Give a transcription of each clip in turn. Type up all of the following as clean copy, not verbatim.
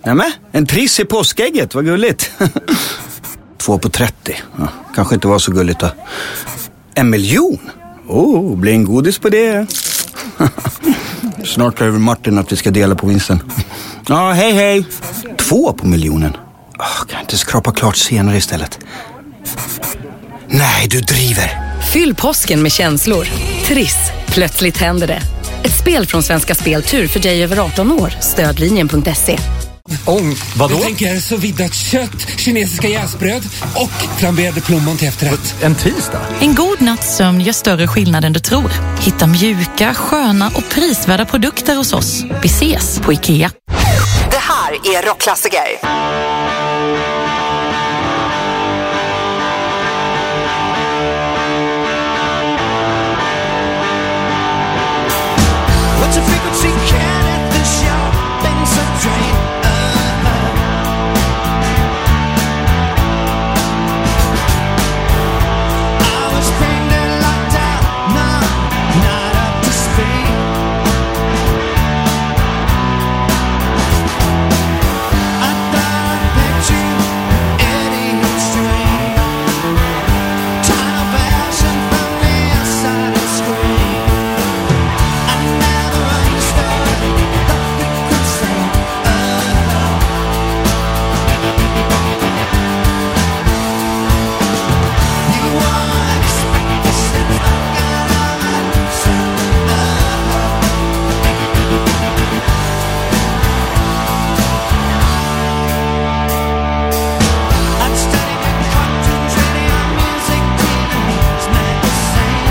Nämen, en triss i påskägget, vad gulligt. 2 på 30, ja, kanske inte var så gulligt då. 1 miljon? Blir en godis på det. Snart över Martin att vi ska dela på vinsten. Ja, hej. 2 på miljonen. Kan jag inte skrapa klart senare istället? Nej, du driver. Fyll påsken med känslor. Triss, plötsligt händer det. Ett spel från Svenska Speltur för dig över 18 år. Stödlinjen.se. Vadå? Jag tänker så viddat kött, kinesiska jäsbröd och flamberade plommon till efterrätt. En tisdag? En god natts sömn gör större skillnad än du tror. Hitta mjuka, sköna och prisvärda produkter hos oss. Vi ses på IKEA. Det här är Rockklassiker. What's a frequency can at the shopping train? I was framed and locked out, not up to speed. I thought I met you, Eddie Stream. Tunnel passion from the outside of the screen. I never understood the frequency. You won't expect this if I got all that sound. I'd study with cartoons, radio, music, TV's magazine.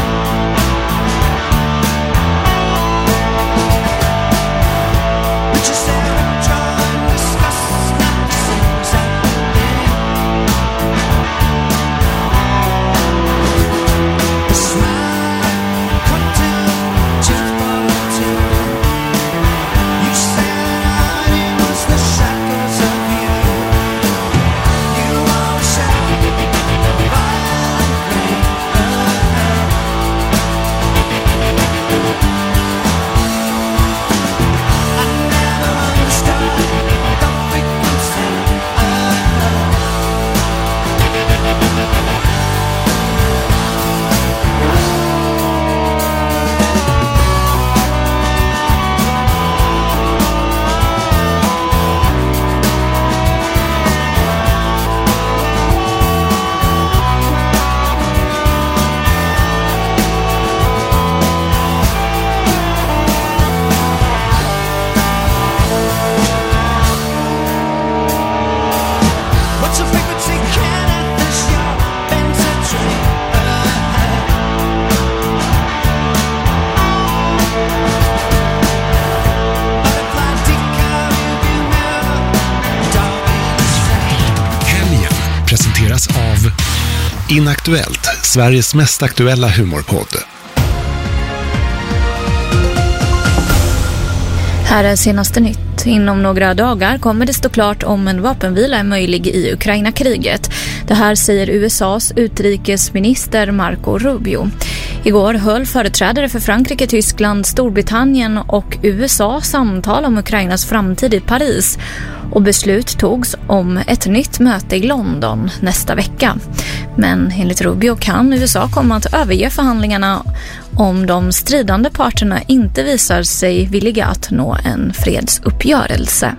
But you said I'm trying to discuss not the same exact thing. The smile, cartoon, just for you. You said it was the shackles of you. You always shouted violently. I never understood the frequency. What's a frequency can at the shopping train? Butterfly decal, you never darling. Helgen presenteras av Inaktuellt, Sveriges mest aktuella humorpodd. Här är senaste nytt. Inom några dagar kommer det stå klart om en vapenvila är möjlig i Ukraina-kriget. Det här säger USAs utrikesminister Marco Rubio. Igår höll företrädare för Frankrike, Tyskland, Storbritannien och USA samtal om Ukrainas framtid i Paris. Och beslut togs om ett nytt möte i London nästa vecka. Men enligt Rubio kan USA komma att överge förhandlingarna om de stridande parterna inte visar sig villiga att nå en fredsuppgörelse.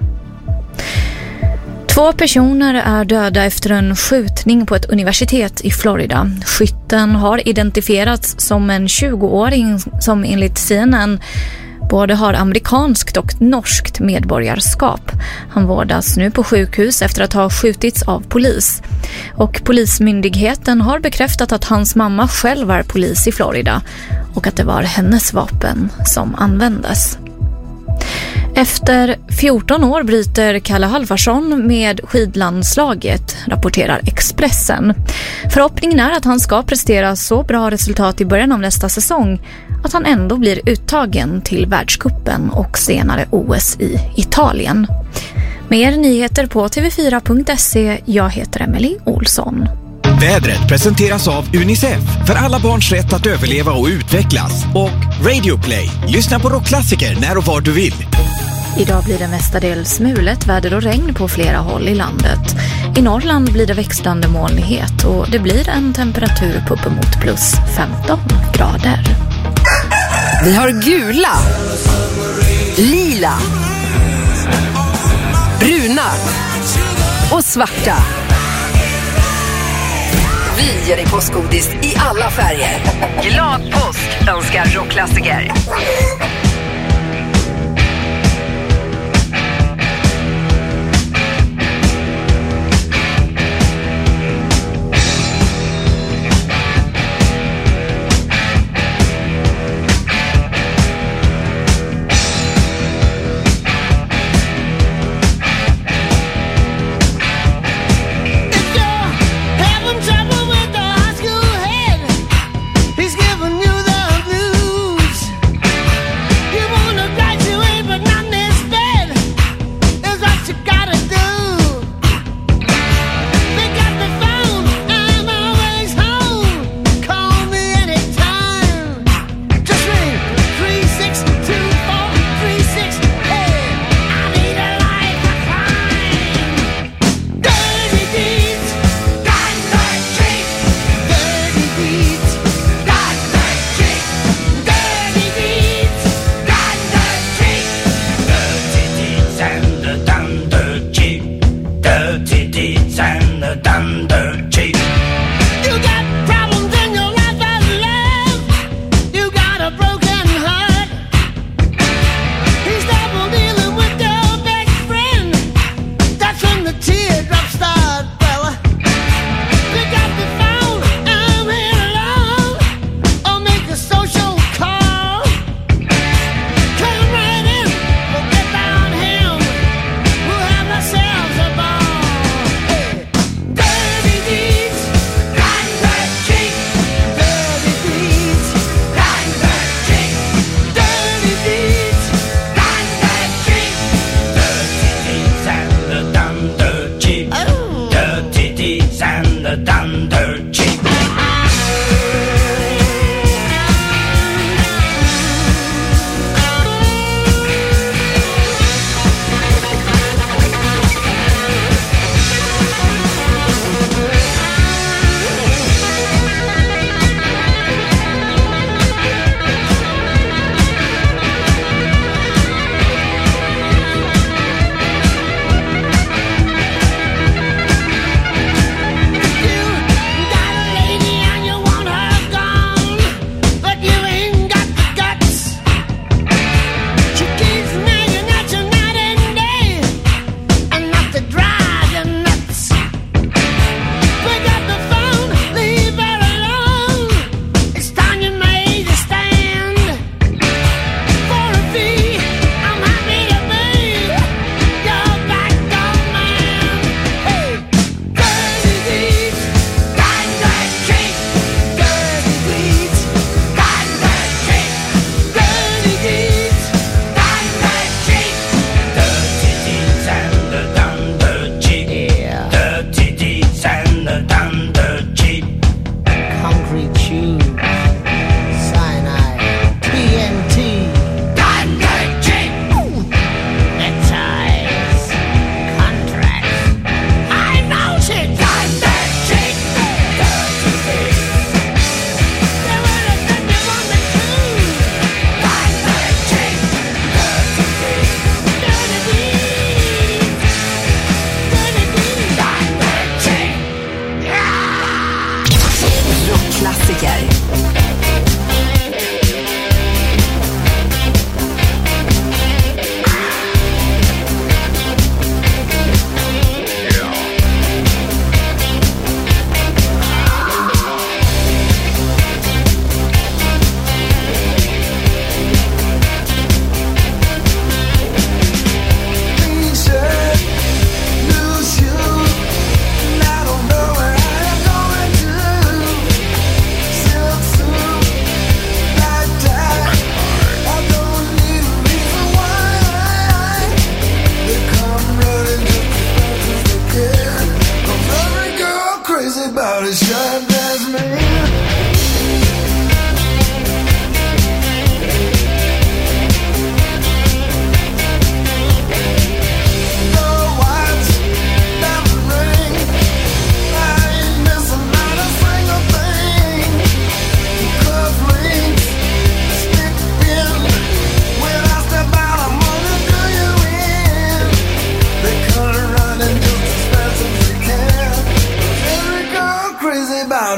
2 personer är döda efter en skjutning på ett universitet i Florida. Skytten har identifierats som en 20-åring som enligt CNN både har amerikanskt och norskt medborgarskap. Han vårdas nu på sjukhus efter att ha skjutits av polis. Och polismyndigheten har bekräftat att hans mamma själv är polis i Florida och att det var hennes vapen som användes. Efter 14 år bryter Kalle Halvarsson med skidlandslaget, rapporterar Expressen. Förhoppningen är att han ska prestera så bra resultat i början av nästa säsong att han ändå blir uttagen till världscupen och senare OS i Italien. Mer nyheter på tv4.se. Jag heter Emily Olsson. Vädret presenteras av UNICEF för alla barns rätt att överleva och utvecklas. Och Radio Play. Lyssna på rockklassiker när och var du vill. Idag blir det mestadels mulet väder och regn på flera håll i landet. I Norrland blir det växlande molnighet och det blir en temperatur på uppemot plus 15 grader. Vi har gula, lila, bruna och svarta. Vi ger dig påskgodis i alla färger. Glad påsk önskar rockklassiker. Dirty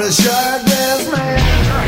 a short-dressed man.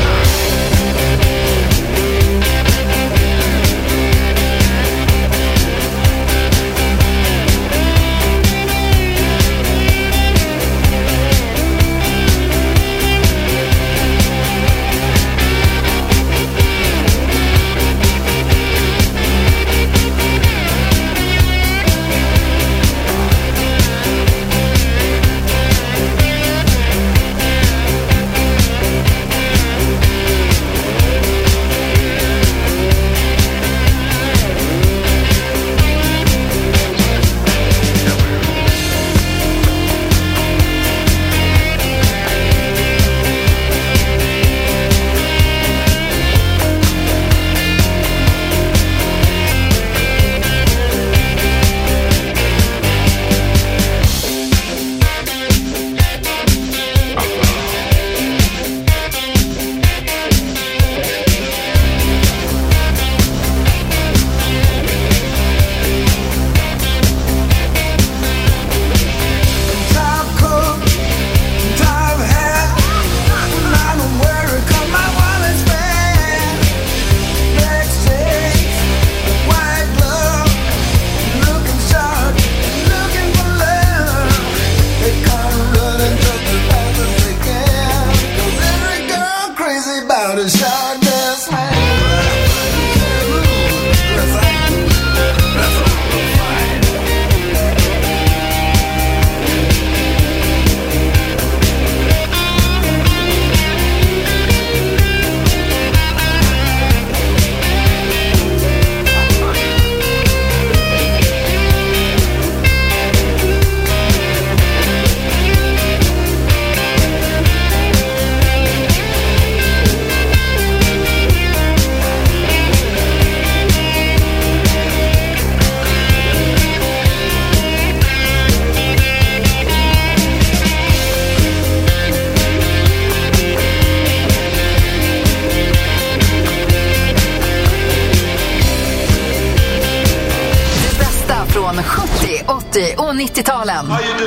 Från 70, 80 och 90-talen.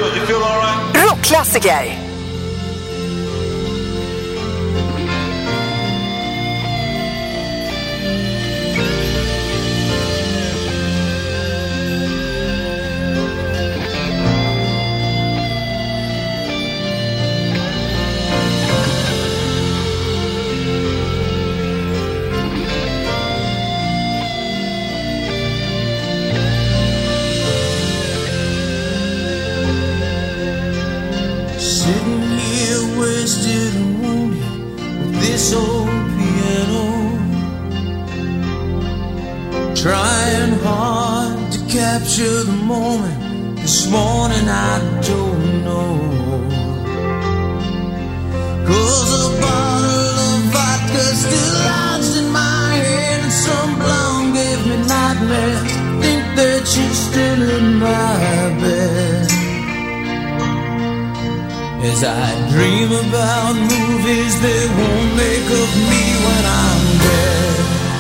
Rockklassiker. Sitting here wasted and wounded with this old piano, trying hard to capture the moment. This morning I don't know, 'cause a bottle of vodka still lodged in my head, and some blonde gave me nightmares. Think that she's still in my bed as I dream about movies that won't make of me when I'm dead.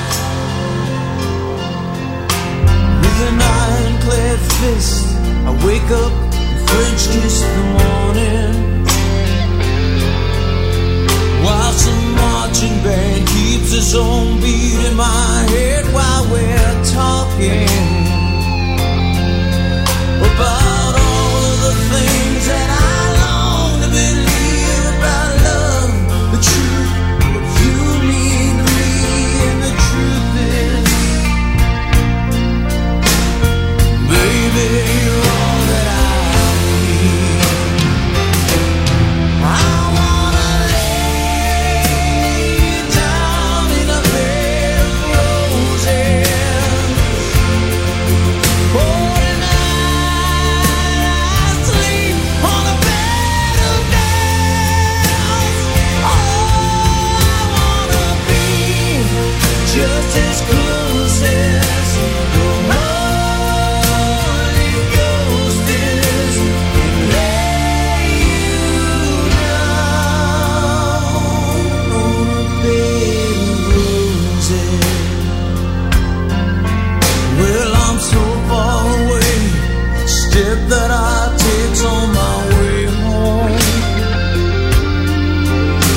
With an ironclad fist, I wake up and French kiss the morning, while some marching band keeps its own beat in my head while we're talking about all of the things that I long to believe about love, the truth, what you mean to me, and the truth is, baby, you're all that I need. I wanna lay down in a bed of roses. Oh, just as close as the Holy Ghost is, and lay you down on a bed of roses. Well, I'm so far away, step that I take's on my way home.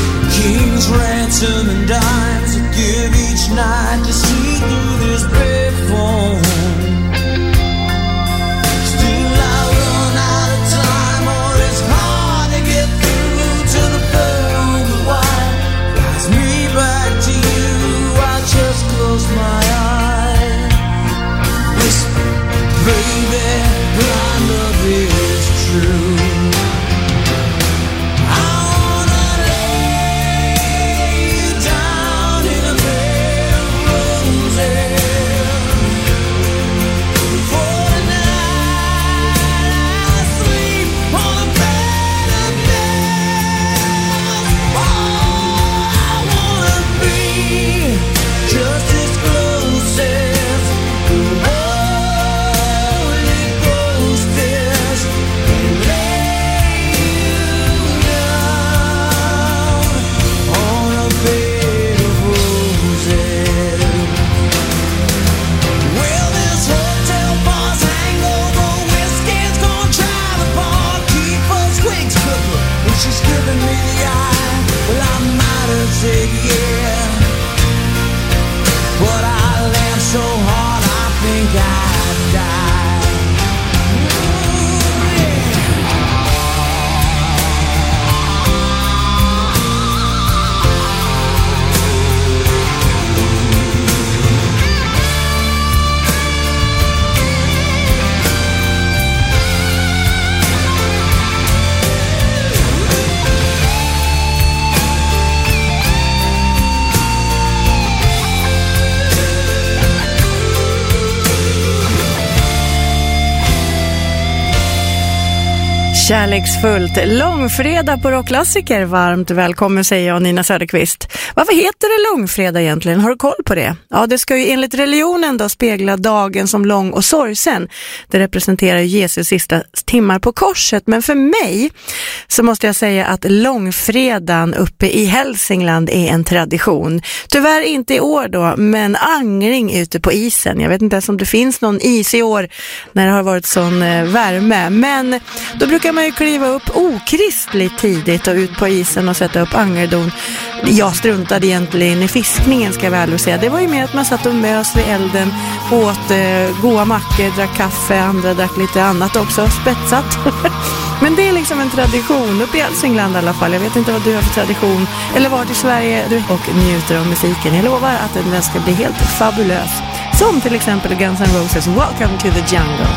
Kärleksfullt. Långfredag på Rockklassiker. Varmt välkommen säger jag, Nina Söderqvist. Varför heter det långfredag egentligen? Har du koll på det? Ja, det ska ju enligt religionen då spegla dagen som lång och sorgsen. Det representerar Jesus sista timmar på korset. Men för mig så måste jag säga att långfredagen uppe i Hälsingland är en tradition. Tyvärr inte i år då, men angring ute på isen. Jag vet inte ens om det finns någon is i år när det har varit sån värme. Men då brukar man ju kliva upp okristligt tidigt och ut på isen och sätta upp angerdon. Jag struntade egentligen i fiskningen, ska jag väl säga. Det var ju mer att man satt och mös vid elden, åt goda mackor, drack kaffe, andra drack lite annat också, spetsat. Men det är liksom en tradition uppe i Hälsingland i alla fall. Jag vet inte vad du har för tradition eller vart i Sverige du och njuter av musiken. Jag lovar att den ska bli helt fabulös. Som till exempel Guns N' Roses Welcome to the Jungle.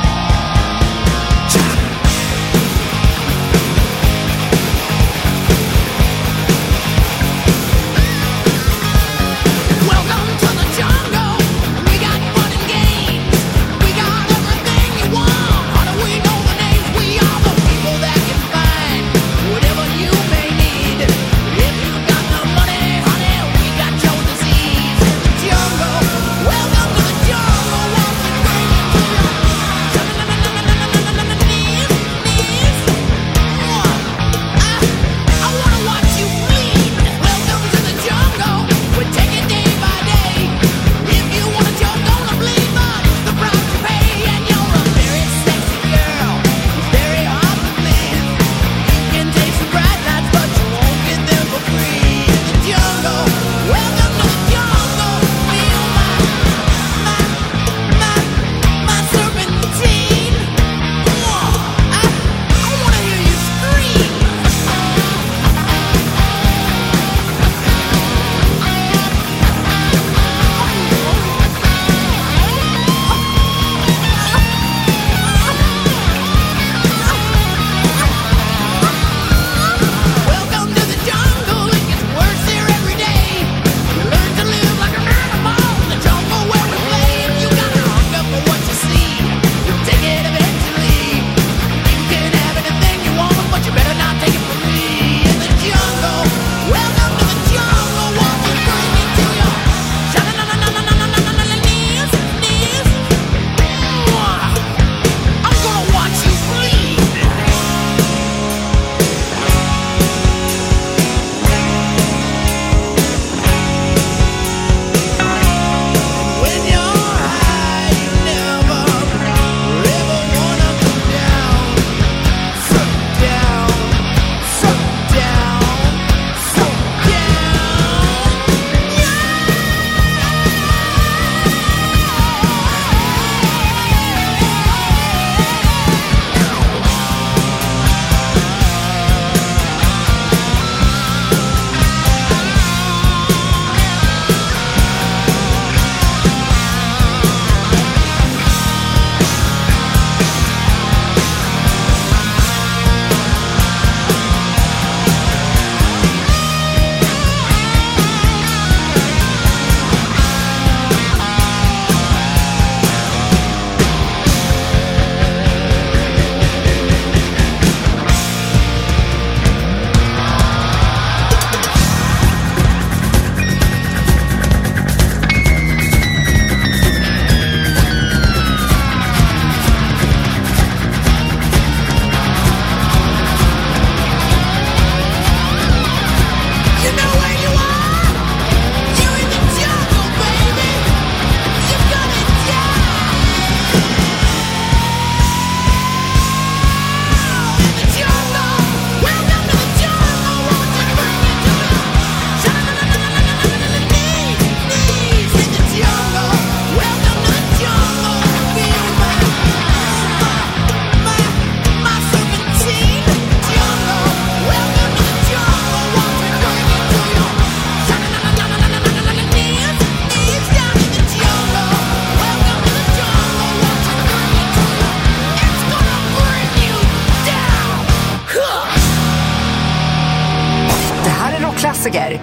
Klassiker.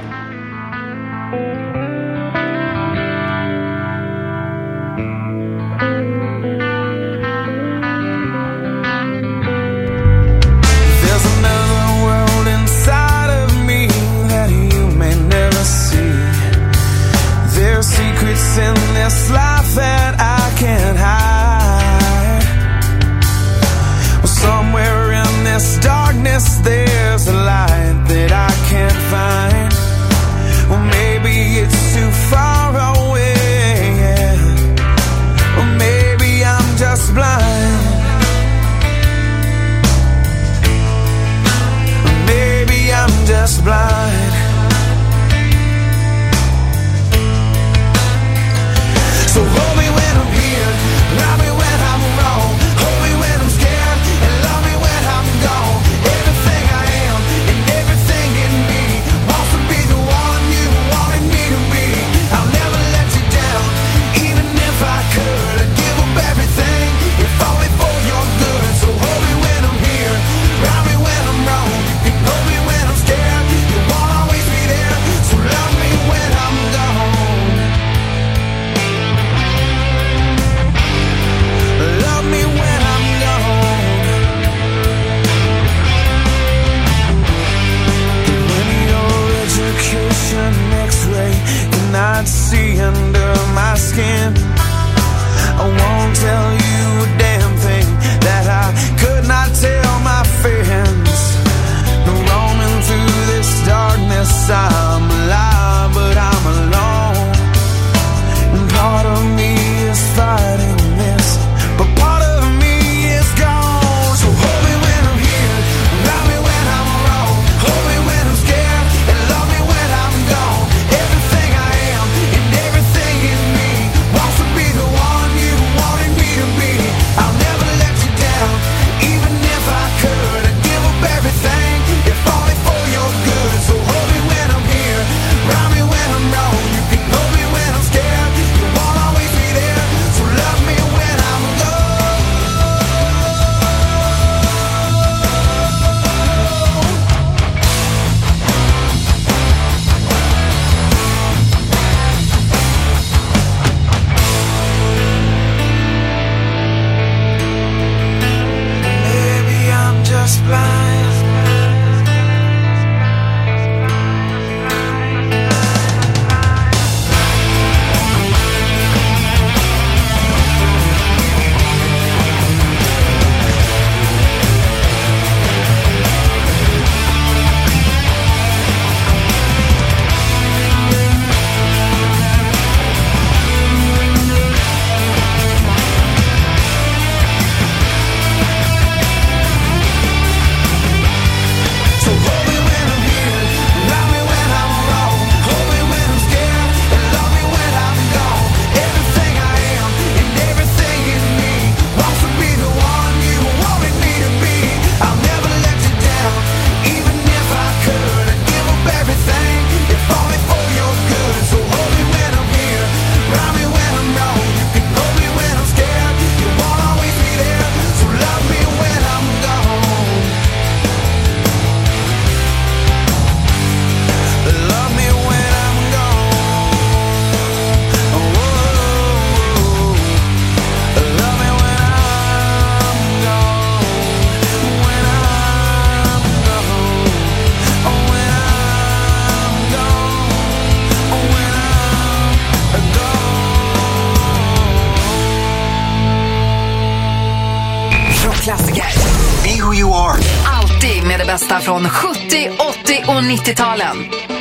Be who you are. Alltid med det bästa från 70, 80 och 90-talen.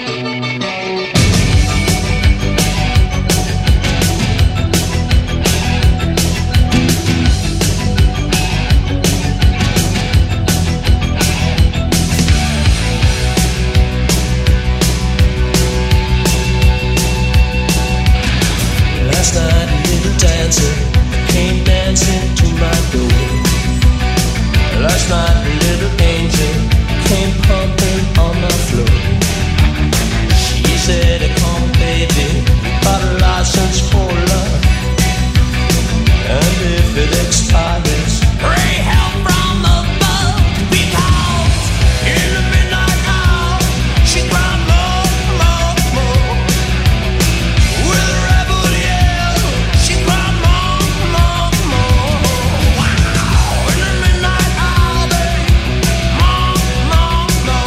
Last night a little dancer came dancing to my door. Last night a little angel came pumping on the floor. She said, come baby, got a license for love. And if it expires, pray help from above. Because in the midnight hour, she cried more, more, more. With a rebel yell, she cried more, more, more. Wow, in the midnight hour, babe, more, more, more.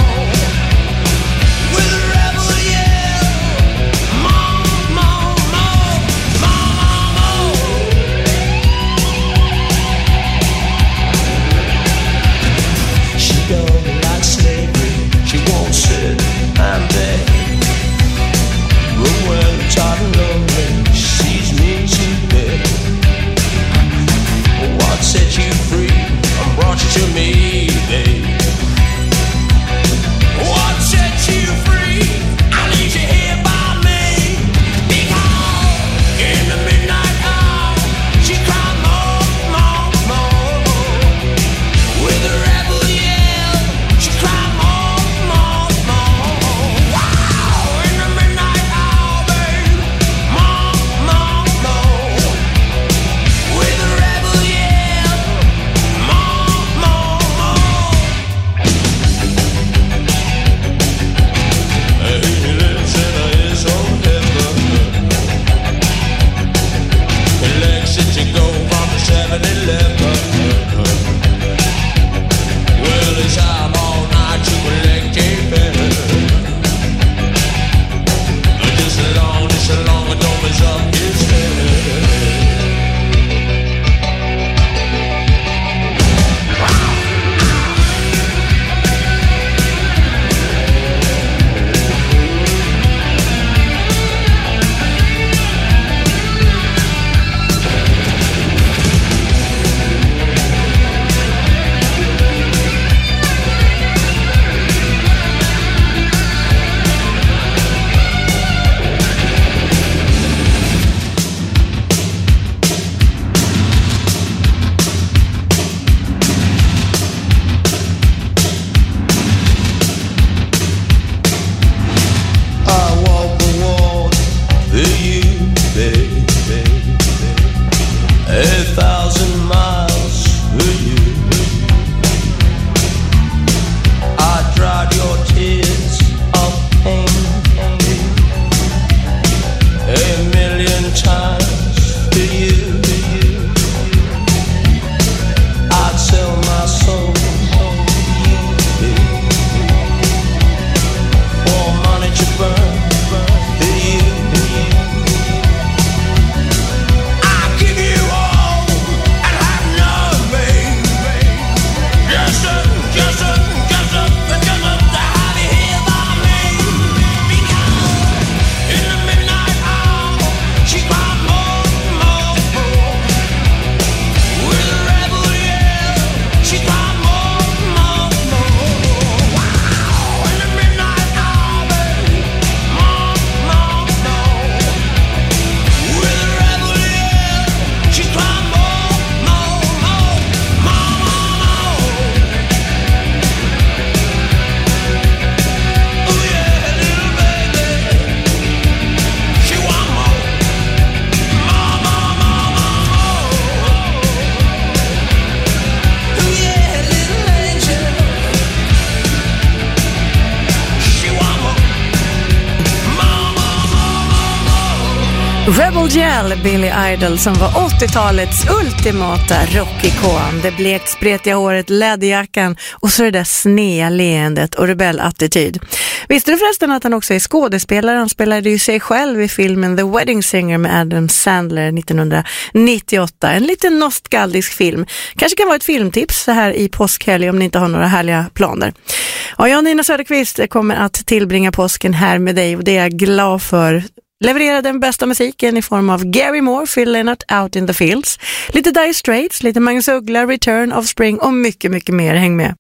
Rebel Gel, Billy Idol, som var 80-talets ultimata rockikon. Det blekt spretiga håret, läderjackan och så det där snea leendet och rebellattityd. Visste du förresten att han också är skådespelare? Han spelade ju sig själv i filmen The Wedding Singer med Adam Sandler 1998. En liten nostalgisk film. Kanske kan vara ett filmtips så här i påskhelg om ni inte har några härliga planer. Ja, jag och Nina Söderqvist kommer att tillbringa påsken här med dig och det är jag glad för. Leverera den bästa musiken i form av Gary Moore, Phil Lynott, Out in the Fields. Lite Dire Straits, lite Magnus Uggla, Return of Spring och mycket, mycket mer. Häng med.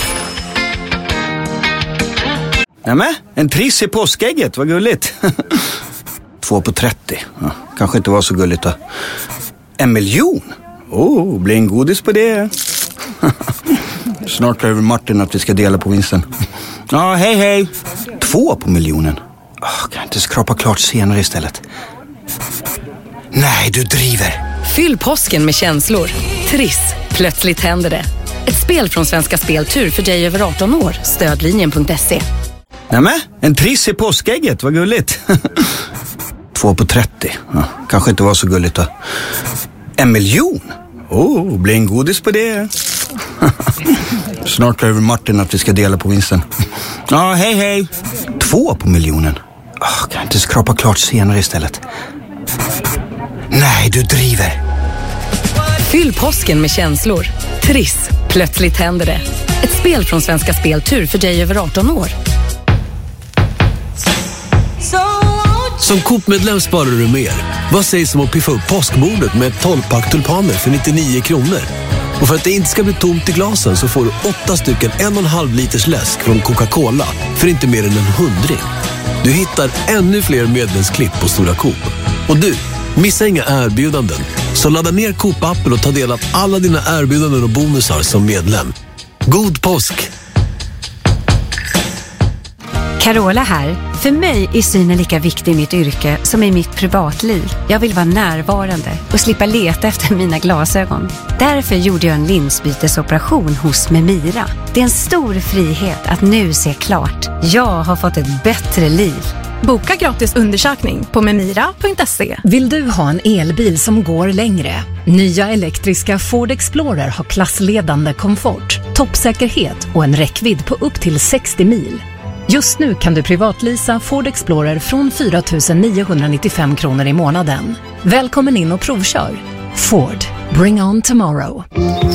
Nämen, en triss i påskägget, vad gulligt. 2 på 30, ja, kanske inte var så gulligt då. 1 miljon? Blir en godis på det. Snart över Martin att vi ska dela på vinsten. Ja, hej. 2 på miljonen. Kan jag inte skrapa klart senare istället? Nej, du driver. Fyll påsken med känslor. Triss, plötsligt händer det. Ett spel från Svenska Speltur för dig över 18 år. Stödlinjen.se. Nämen, en triss i påskägget, vad gulligt. 2 på 30, ja, kanske inte var så gulligt då. 1 miljon? Blir en godis på det. Snart över Martin att vi ska dela på vinsten. Ja, hej. 2 på miljonen. Kan jag inte skrapa klart senare istället? Nej, du driver. Fyll påsken med känslor. Triss, plötsligt händer det. Ett spel från Svenska Speltur för dig över 18 år. Som Coop-medlem sparar du mer. Vad sägs om att piffa upp påskbordet med ett 12-pack tulpaner för 99 kronor? Och för att det inte ska bli tomt i glasen så får du 8 stycken 1,5 liters läsk från Coca-Cola för inte mer än 100. Du hittar ännu fler medlemsklipp på Stora Coop. Och du, missa inga erbjudanden. Så ladda ner Coop-appen och ta del av alla dina erbjudanden och bonusar som medlem. God påsk! Carola här. För mig är synen lika viktig i mitt yrke som i mitt privatliv. Jag vill vara närvarande och slippa leta efter mina glasögon. Därför gjorde jag en linsbytesoperation hos Memira. Det är en stor frihet att nu se klart. Jag har fått ett bättre liv. Boka gratis undersökning på memira.se. Vill du ha en elbil som går längre? Nya elektriska Ford Explorer har klassledande komfort, toppsäkerhet och en räckvidd på upp till 60 mil. Just nu kan du privatlisa Ford Explorer från 4 995 kronor i månaden. Välkommen in och provkör. Ford, bring on tomorrow.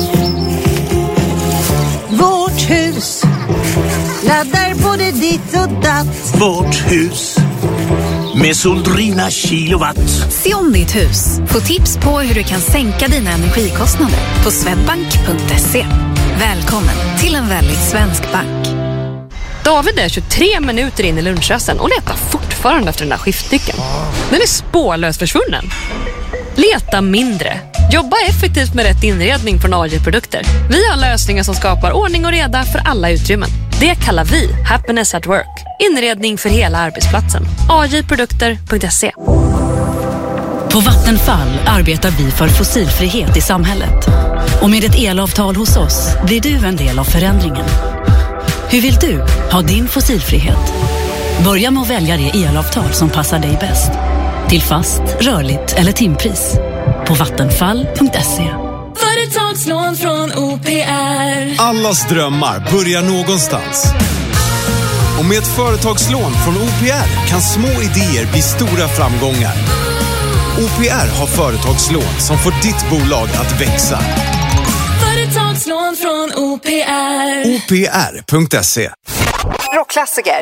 Vårt hus laddar både ditt och datt. Vårt hus med Soldrina kilowatt. Se om ditt hus. Få tips på hur du kan sänka dina energikostnader på swedbank.se. Välkommen till en väldigt svensk bank. David är 23 minuter in i lunchrasten och letar fortfarande efter den där skiftnyckeln. Den är spårlöst försvunnen. Leta mindre. Jobba effektivt med rätt inredning från AJ-produkter. Vi har lösningar som skapar ordning och reda för alla utrymmen. Det kallar vi Happiness at Work. Inredning för hela arbetsplatsen. AJ-produkter.se. På Vattenfall arbetar vi för fossilfrihet i samhället. Och med ett elavtal hos oss blir du en del av förändringen. Hur vill du ha din fossilfrihet? Börja med att välja det elavtal som passar dig bäst. Till fast, rörligt eller timpris. På vattenfall.se. Företagslån från OPR. Allas drömmar börjar någonstans. Och med ett företagslån från OPR kan små idéer bli stora framgångar. OPR har företagslån som får ditt bolag att växa. Företagslån från OPR. OPR.se. Rockklassiker.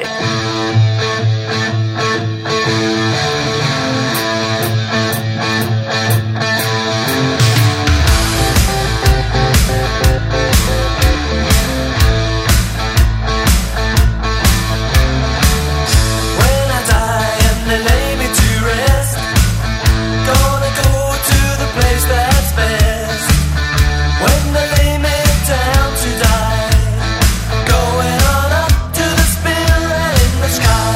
Going on up to the spill and in the sky.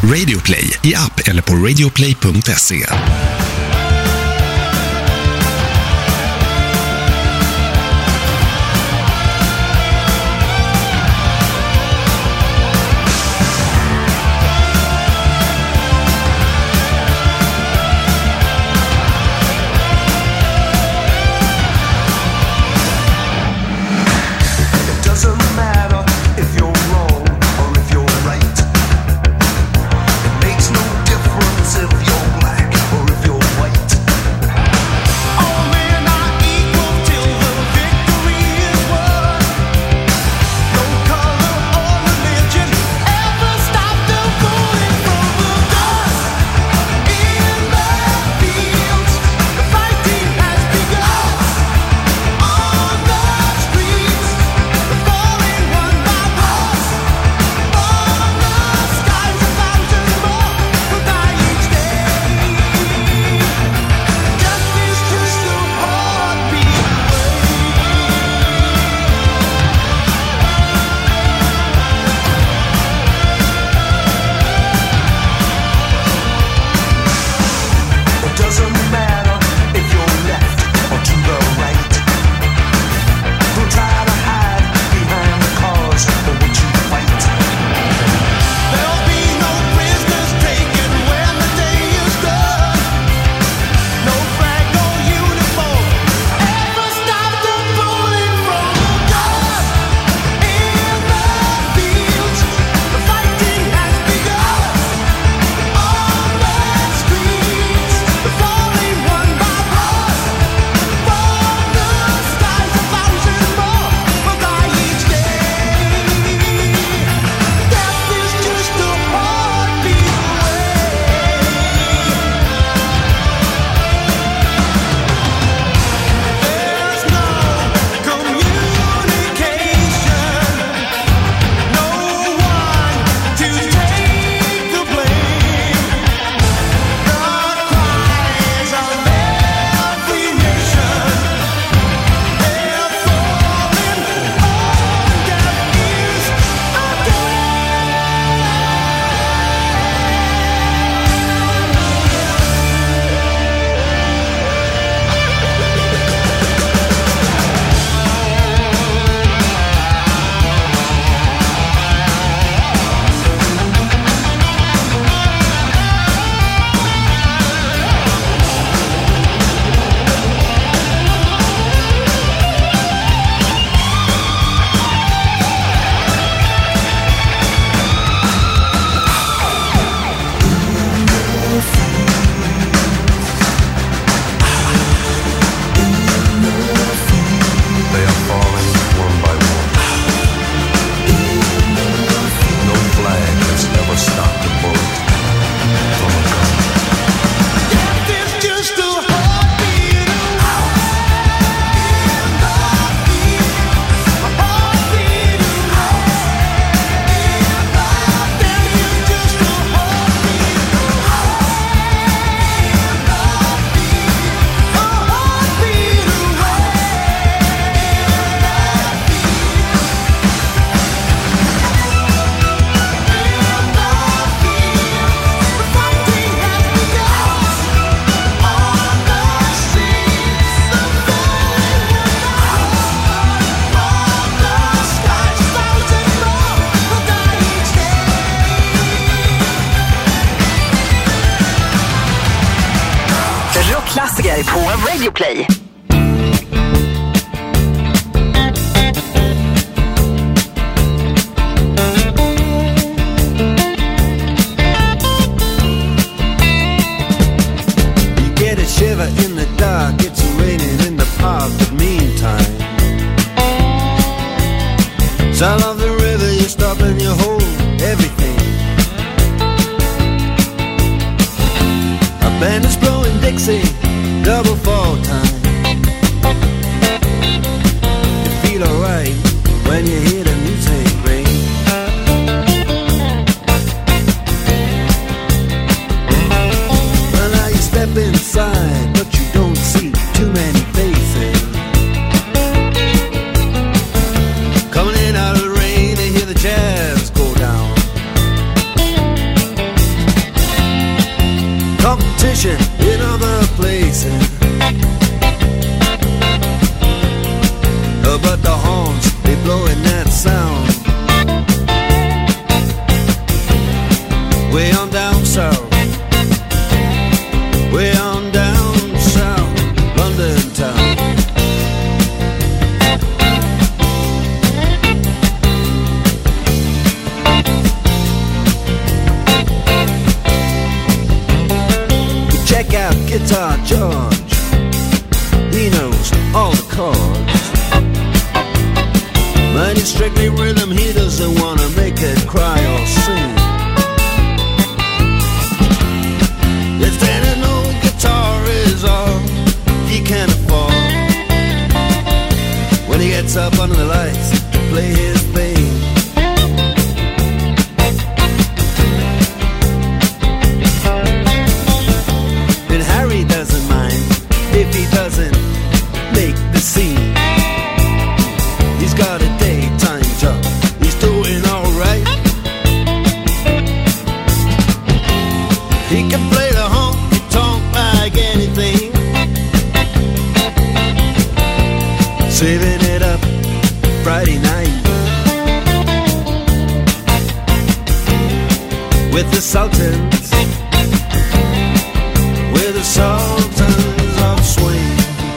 Radio Play i app eller på radioplay.se. Klassiker på Radio Play. You get a shiver in the dark, it's raining in the park, but meantime south of the river you stop and you hold everything. A band is blowing Dixie, double fall time. You feel alright when you hear the music ring. Well, now you step inside, but you don't see too many faces. Coming in out of the rain, they hear the jazz go down. blowing that sound. Way on down south, way on down south, London town. Check out Guitar George, he knows all the chords. But it's strictly rhythm, he doesn't want to make it cry or sing. If then an old guitar is all he can afford, when he gets up under the lights to play his thing. And Harry doesn't mind if he doesn't make the scene. He's got a daytime job, he's doing alright. He can play the honky-tonk like anything, saving it up Friday night with the Sultans, with the Sultans of Swing.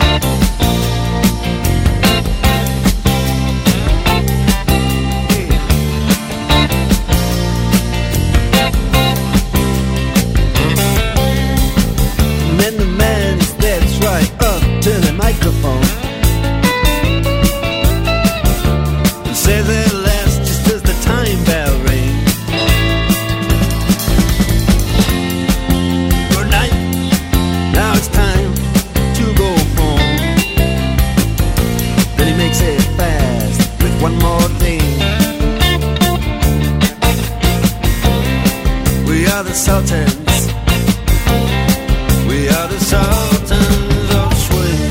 And then the man steps right up to the microphone and says at last, just as the time bell rings, good night, now it's time to go home. Then he makes it fast with one more thing. We are the Sultans, we are the Sultans of Swing.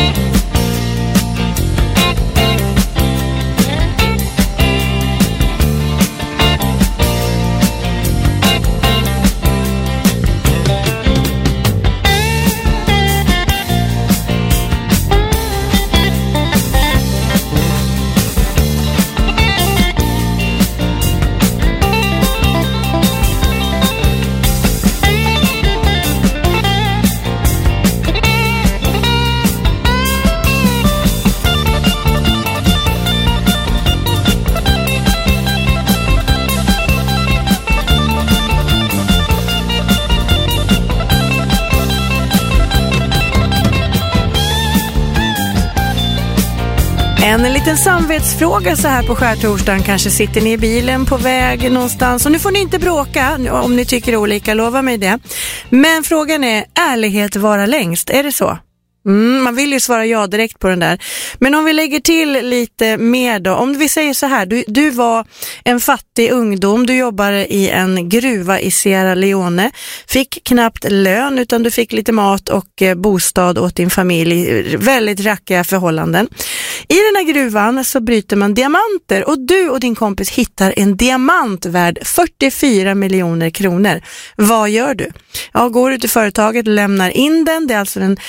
En liten samvetsfråga så här på skärtorsdagen. Kanske sitter ni i bilen på väg någonstans. Och nu får ni inte bråka om ni tycker olika, lova mig det. Men frågan är, ärlighet vara längst, är det så? Man vill ju svara ja direkt på den där. Men om vi lägger till lite mer då. Om vi säger så här, du var en fattig ungdom, du jobbade i en gruva i Sierra Leone, fick knappt lön utan du fick lite mat och bostad åt din familj, väldigt rackiga förhållanden. I den här gruvan så bryter man diamanter och du och din kompis hittar en diamant värd 44 miljoner kronor. Vad gör du? Ja, går du till företaget, lämnar in den, det är alltså den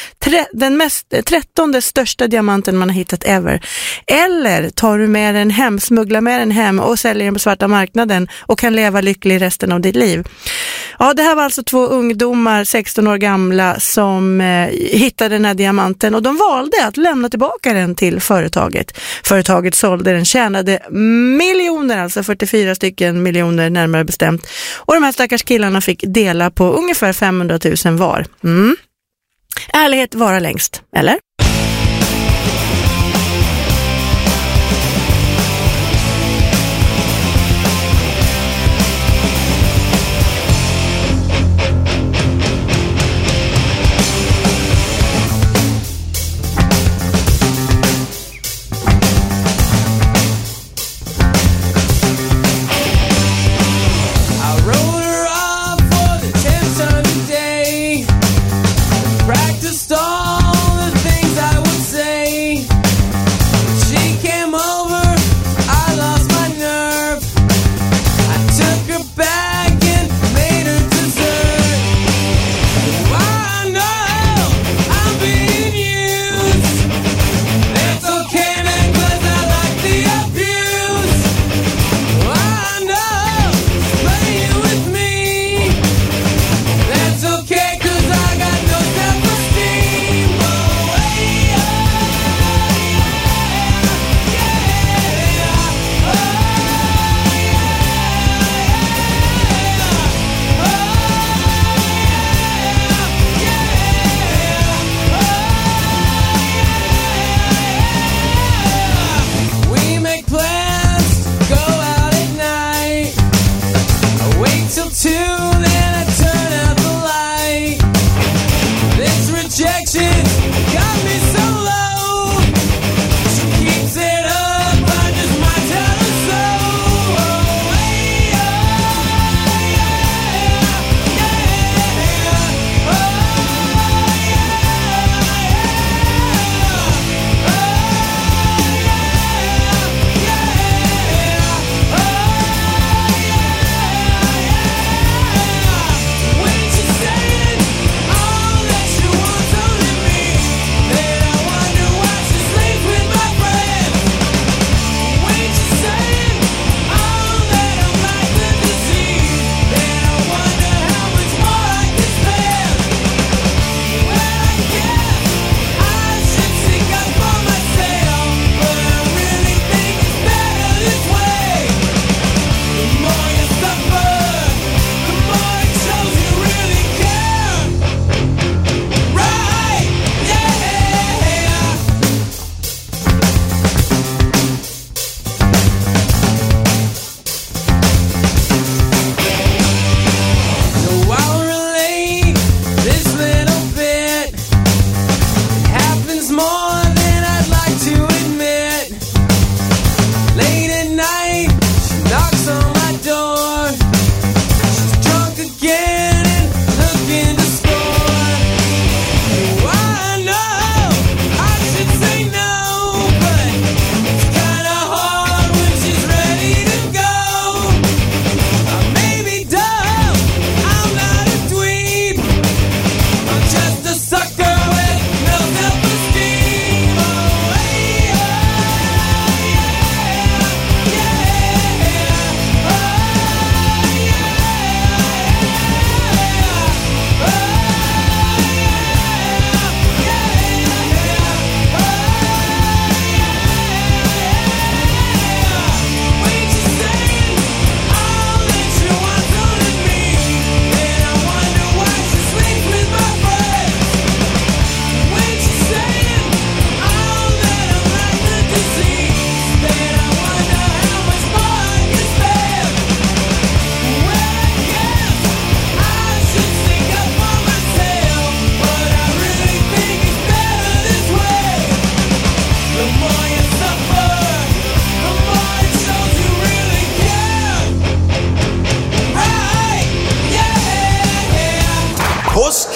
13:e största diamanten man har hittat ever. Eller tar du med den hem, smugglar med den hem och säljer den på svarta marknaden och kan leva lycklig resten av ditt liv. Ja, det här var alltså 2 ungdomar, 16 år gamla, som hittade den här diamanten och de valde att lämna tillbaka den till företaget. Företaget sålde den, tjänade miljoner, alltså 44 stycken miljoner närmare bestämt. Och de här stackars killarna fick dela på ungefär 500 000 var. Ärlighet vara längst, eller? Practiced all the things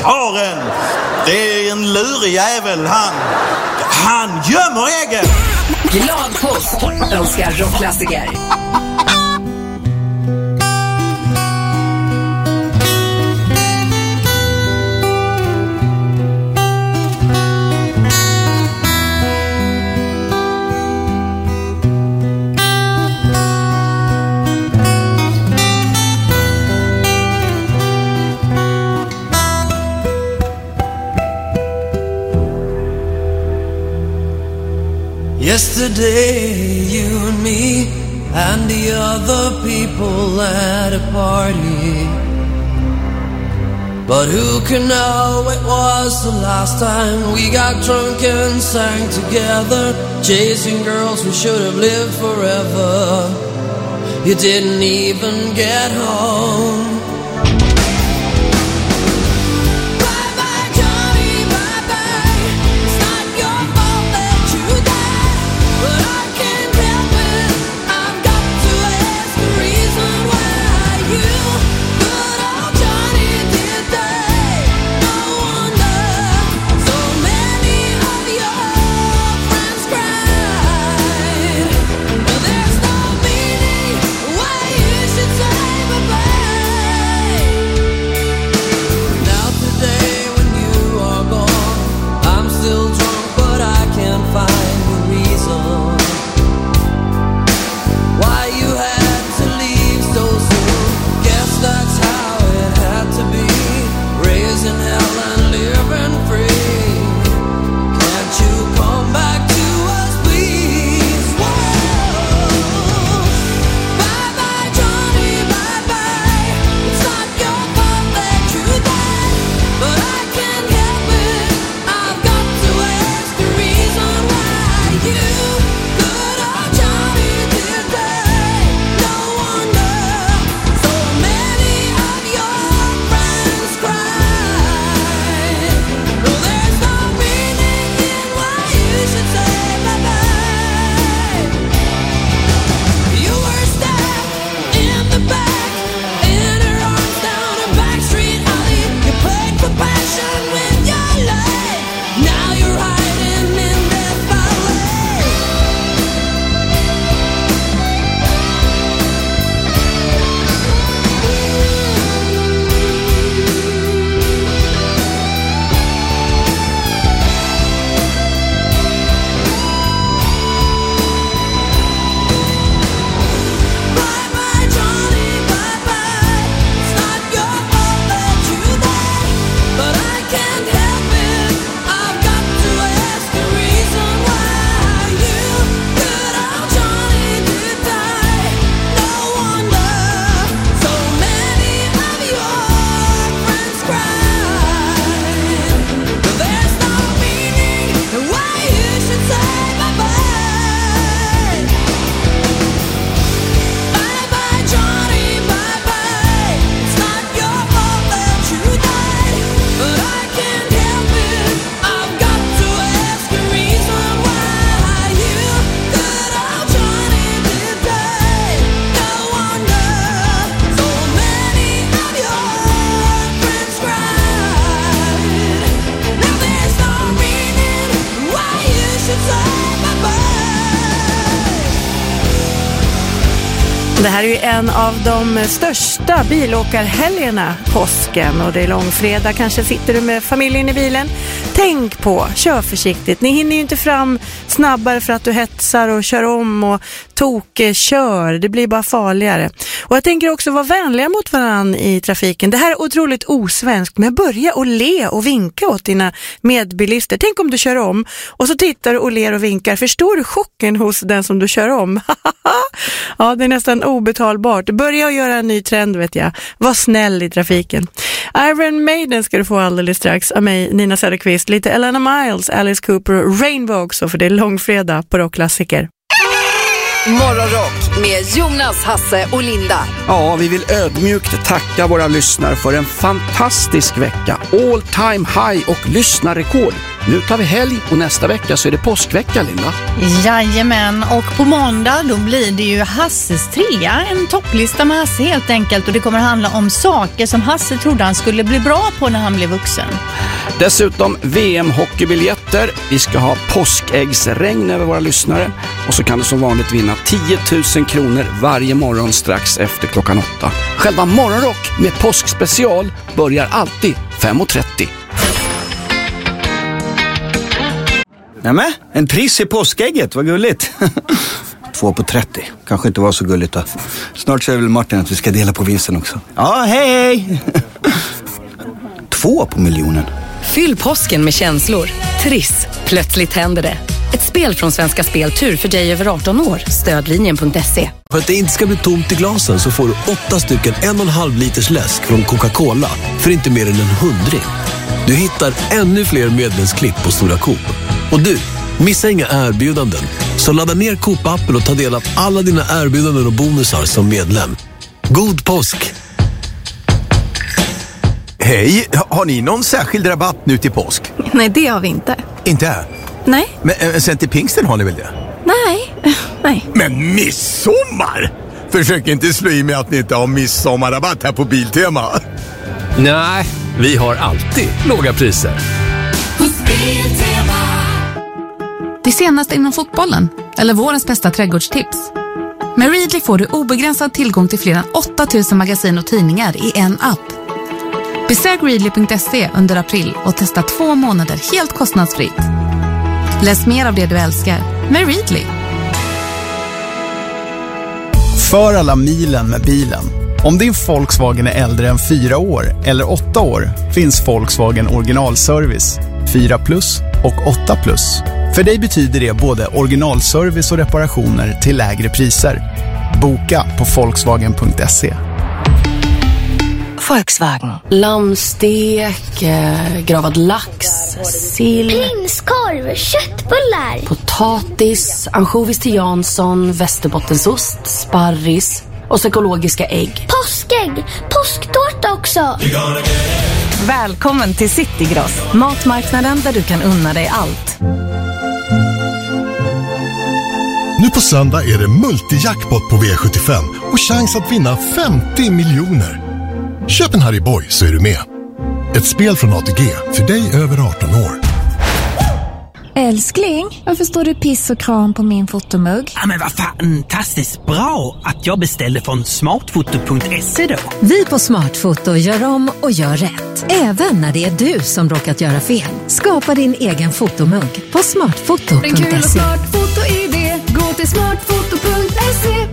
Karen! Det är en lurig jävel, han gömmer äggen! Glad påsk önskar rockklassiker. Yesterday, you and me and the other people at a party. But who can know, it was the last time we got drunk and sang together, chasing girls we should have lived forever. You didn't even get home. Det här är ju en av de största bilåkarhelgerna, påsken, och det är långfredag. Kanske sitter du med familjen i bilen. Tänk på, kör försiktigt. Ni hinner ju inte fram snabbare för att du hetsar och kör om och kör. Det blir bara farligare. Och jag tänker också vara vänliga mot varandra i trafiken. Det här är otroligt osvenskt, men börja och le och vinka åt dina medbilister. Tänk om du kör om och så tittar du och ler och vinkar. Förstår du chocken hos den som du kör om? Ja, det är nästan obetalbart. Börja göra en ny trend, vet jag. Var snäll i trafiken. Iron Maiden ska du få alldeles strax av mig, Nina Söderqvist. Lite Elena Miles, Alice Cooper och Rainbow också, för det är långfredag på rockklassiker. Morgonrock med Jonas, Hasse och Linda. Ja, vi vill ödmjukt tacka våra lyssnare för en fantastisk vecka. All time high och lyssnarrekord. Nu tar vi helg och nästa vecka så är det påskvecka, Linda. Jajamän, och på måndag då blir det ju Hasses trea, en topplista med Hasse helt enkelt. Och det kommer handla om saker som Hasse trodde han skulle bli bra på när han blev vuxen. Dessutom VM-hockeybiljetter. Vi ska ha påskäggsregn över våra lyssnare. Och så kan du som vanligt vinna 10 000 kronor varje morgon strax efter klockan 8. Själva Morgonrock med påskspecial börjar alltid 5:30. Nämen, en triss i påskägget, vad gulligt. 2 på 30, kanske inte var så gulligt då. Snart säger väl Martin att vi ska dela på vinsten också. Ja, hej! 2 på miljonen. Fyll påsken med känslor. Triss, plötsligt händer det. Ett spel från Svenska Spel Tur för dig över 18 år. Stödlinjen.se. För att det inte ska bli tomt i glasen så får du 8 stycken 1,5 liters läsk från Coca-Cola för inte mer än 100. Du hittar ännu fler medlemsklipp på Stora Coop. Och du, missa inga erbjudanden. Så ladda ner Coop-appen och ta del av alla dina erbjudanden och bonusar som medlem. God påsk! Hej, har ni någon särskild rabatt nu till påsk? Nej, det har vi inte. Inte? Nej. Men sen till pingsten har ni väl det? Nej. Men midsommar! Försök inte slå i mig att ni inte har midsommarrabatt här på Biltema. Nej, vi har alltid låga priser. Det senaste inom fotbollen, eller vårens bästa trädgårdstips. Med Readly får du obegränsad tillgång till fler än 8000 magasin och tidningar i en app. Besök Readly.se under april och testa 2 månader helt kostnadsfritt. Läs mer av det du älskar med Readly. För alla milen med bilen. Om din Volkswagen är äldre än 4 år eller 8 år finns Volkswagen originalservice 4+ och 8+. För dig betyder det både originalservice och reparationer till lägre priser. Boka på Volkswagen.se. Volkswagen. Lammstek, gravad lax, sill, prinskorv, köttbullar, potatis, ansjovis till Jansson, västerbottensost, sparris och ekologiska ägg. Påskägg, påsktårta också. Välkommen till Citygross, matmarknaden där du kan unna dig allt. Nu på söndag är det multijackpot på V75 och chans att vinna 50 miljoner. Köp en Harry Boy så är du med. Ett spel från ATG för dig över 18 år. Älskling, varför står du piss och kram på min fotomugg? Ja, men vad fantastiskt bra att jag beställde från smartfoto.se då. Vi på Smartfoto gör om och gör rätt. Även när det är du som råkat göra fel. Skapa din egen fotomugg på smartfoto.se. En kul och smart foto-idé. Gå till smartfoto.se.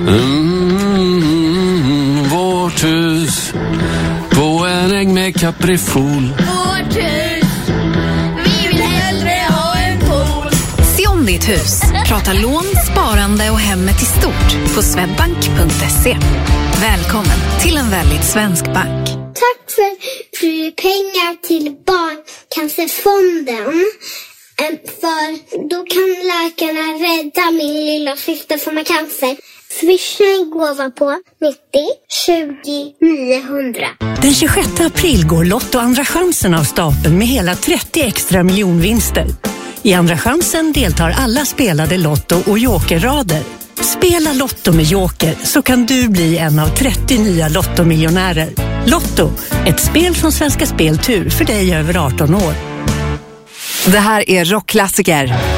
Vårt hus på en äng med kaprifol. Vårt hus, vi vill hellre ha en pool. Se om ditt hus. Prata lån, sparande och hemmet i stort på swedbank.se. Välkommen till en väldigt svensk bank. Tack för pengar till Barncancerfonden. För då kan läkarna rädda min lilla syster som har cancer. Swisha en gåva på 90 20 900. Den 26 april går Lotto andra chansen av stapeln med hela 30 extra miljonvinster. I andra chansen deltar alla spelade Lotto och jokerrader. Spela Lotto med joker så kan du bli en av 30 nya Lotto-miljonärer. Lotto, ett spel från Svenska Spel Tur för dig över 18 år. Det här är Rockklassiker